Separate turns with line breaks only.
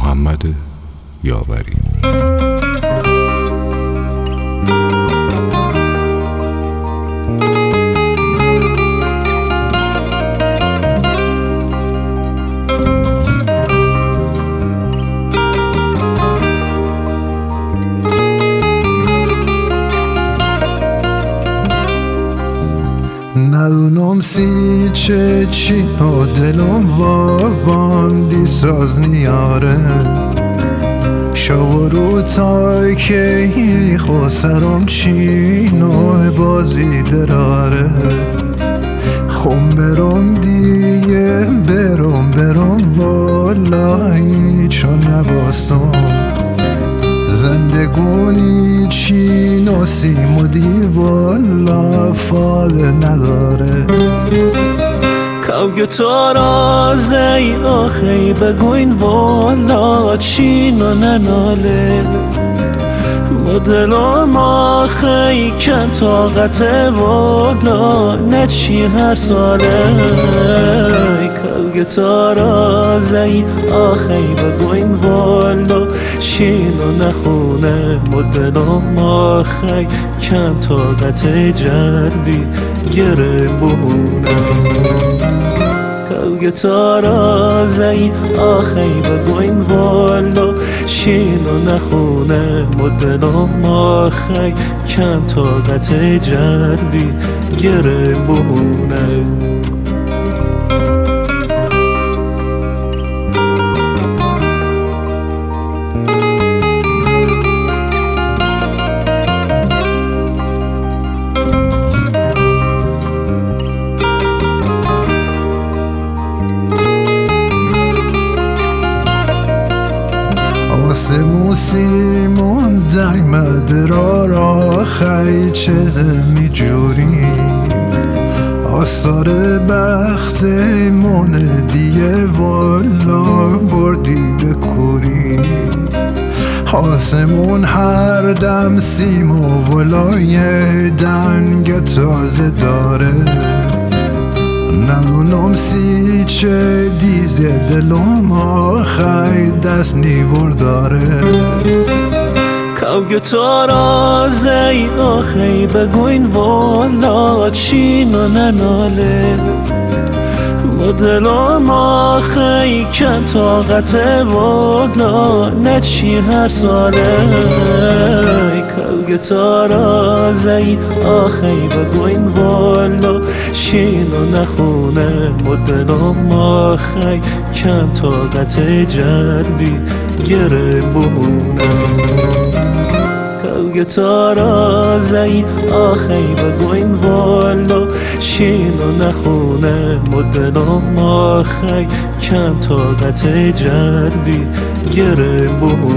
محمد یاوری.
ندونم سی چی و دلم واباندی ساز نیاره شورو تا که خسرم چینو بازی دراره خم برم دیگه برم والایی چون نباسم زندگونی چین و سیم و دیوالا فاده نداره
گیتار آزی آخی بگوین والا چین و نناله مدلم آخی کم طاقت والا نچی هر ساله گیتار آزی آخی بگوین والا چین و نخونه مدلم آخی کم طاقت جردی گره بونه گیتار آزی آخی بگوین والا چین و نخونه مدلم آخی کم طاقت جردی گره بونه
موسیمون دایما درارا خی چیزه می جوری آثار بخت مونه دیگه والا بردی به کوری آسمون هر دم سیم و ولای دنگ تازه داره ندونم سی چه دیزه دلم آخی دست نیور داره
گیتار آزی آخی بگوین والا چین و نناله مدلم آخی کم طاقت والا نچی هر ساله گیتار آزی آخی بگوین والا چین و نخونه مدلم آخی کم طاقت جردی گره بونه گیتار آزی آخی بگوین والا چین و نخونه مدلم آخی کم طاقت جردی گره بونه